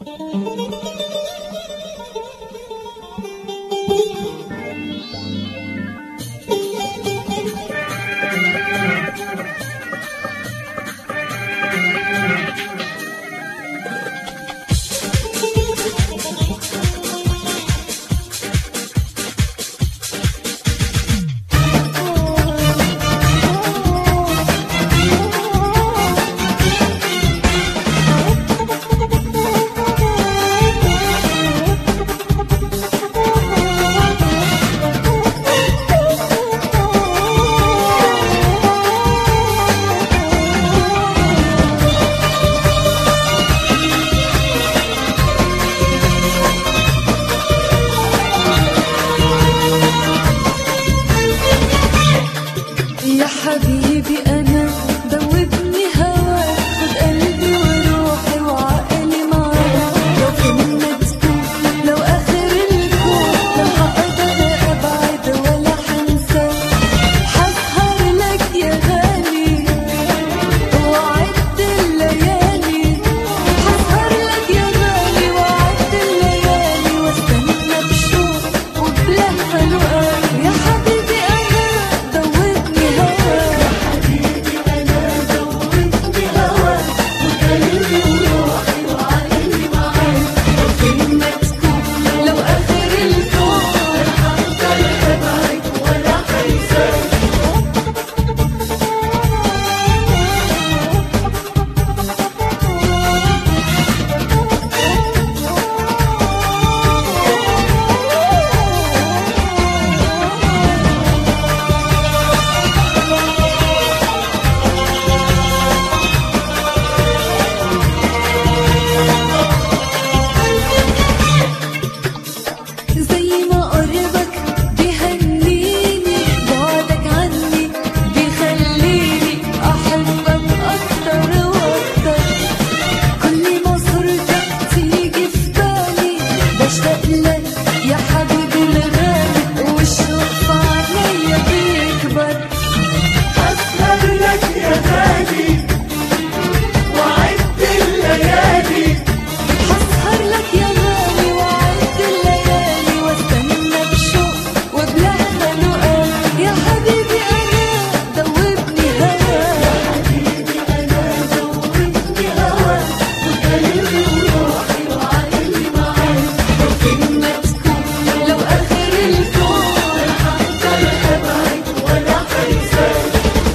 يا حبيبي أنا دوبني هواك، خد قلبي وروحي وعقلي معاك. لو كنا تكون لو آخر الكون، لو هقدر أبعد ولا حنساك. حسهر لك يا غالي وعد الليالي، حسهر لك يا غالي وعد الليالي، واستنى بشوق وبلهفة لقاك. يا حبيبي أنا دوبني هواك، يا حبيبي أنا دوبني هواك، وقلبي وروحي وعقلي معاك. لو كنا تكون لو آخر الكون، هقدر أبعد ولا حنساك. زي ما قربك بيهنيني، بعدك عني بيخليني أحبك أكتر وأكتر. كل ما صورتك تيجي في بالي بشتاق لك يا حبيبي الغالي، والشوق في عينيا بيكبر. أسهر لك يا غالي وعد الليالي، حسهر لك يا غالي وعد الليالي، واستنى بشوق وبلهفة لقاك. يا حبيبي أنا دوبني هواك، يا حبيبي أنا دوبني هواك، وقلبي وروحي وعقلي معاك. لو كنا تكون لو آخر الكون، هقدر أبعد ولا حنساك.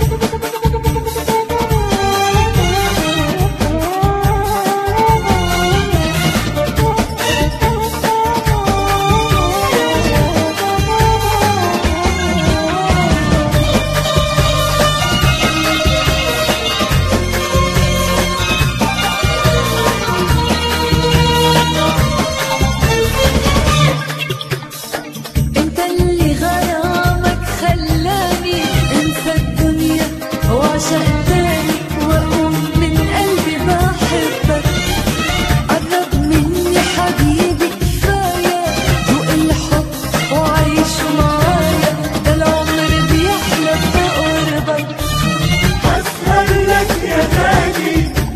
انت اللي غرامك خلاني انسى الدنيا واعشق تاني، واقوم من قلبي بحبك. قرب مني حبيبي كفاية، ذوق الحب وعيشه معايا، ده العمر بيحلى في قربك. هسهر لك يا غالي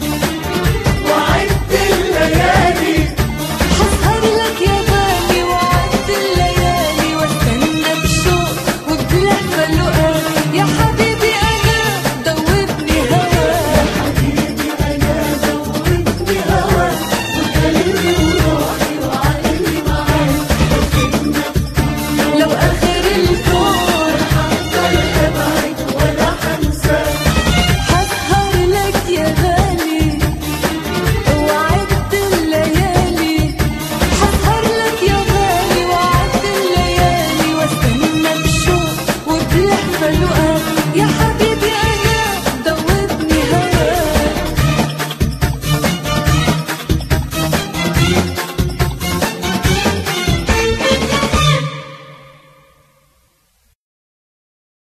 وعد الليالي، حسهر لك يا غالي وعد الليالي، واستنى بشوق وبلهفة لقاك. يا حبيبي أنا دوبني هواك، يا حبيبي أنا دوبني هواك، وقلبي